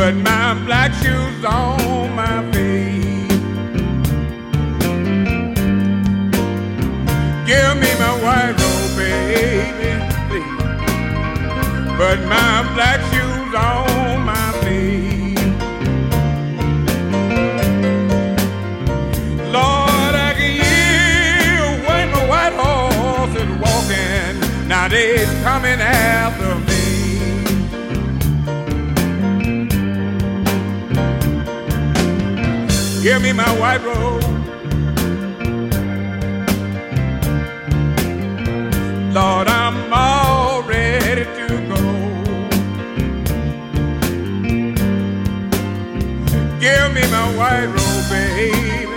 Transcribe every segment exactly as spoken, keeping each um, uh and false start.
put my black shoes on my feet. Give me my white robe, baby, please. Put my black shoes on my feet. Lord, I can hear when my white horse is walking. Now they's coming after me. Give me my white robe. Lord, I'm all ready to go. Give me my white robe, baby.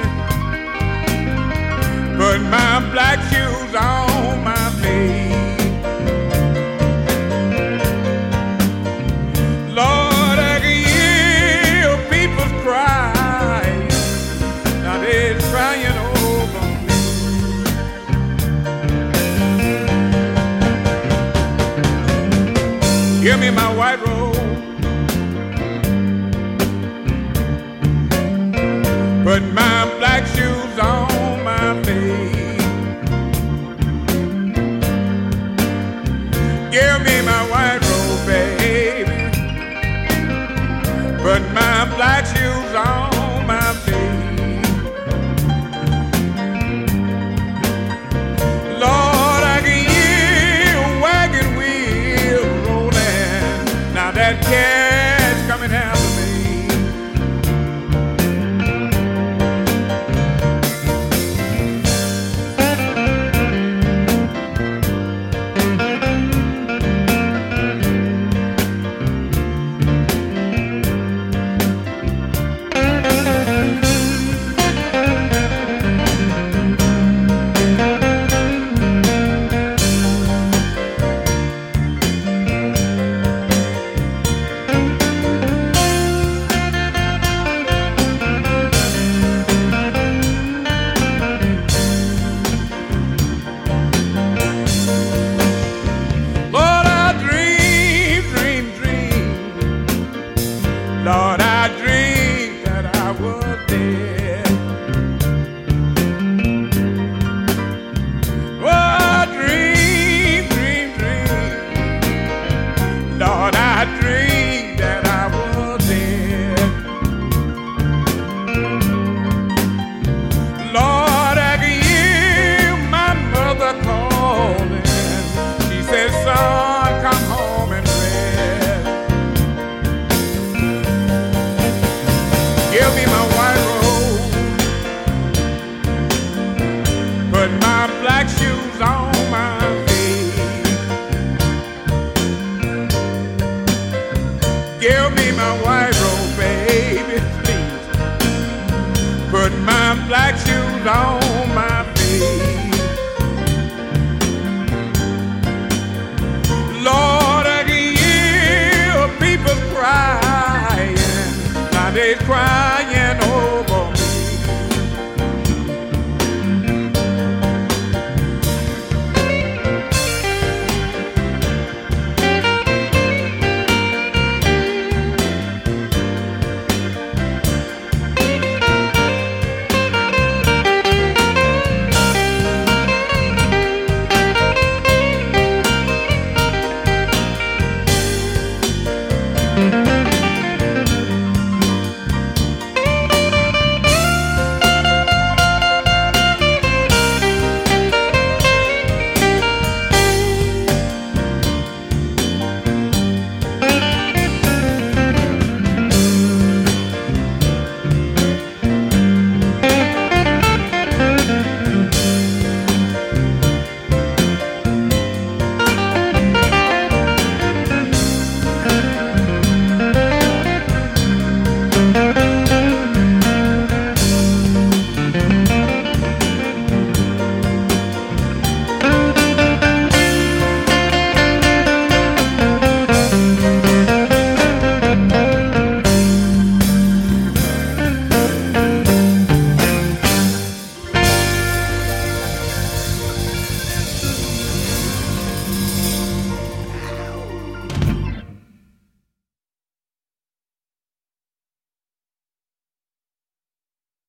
Put my black shoes on my feet. Lord, I can hear people crying. Now they're crying over me. Give me my white robe. Put my black shoes on my feet. Give me my white robe, baby. Put my black shoes on my feet. Lord, I can hear a wagon wheel rolling. Now that cat's coming after me. Lord, I dreamed that I was dead. Oh, I dreamed, dream, dream. Lord, I dreamed that I was dead. Lord, I can hear my mother calling. She said, son, come home and rest. Give me my white robe. Put my black shoes on my feet. Give me my white robe, baby, please. Put my black shoes on my feet. Lord, I can hear people crying. Now they're crying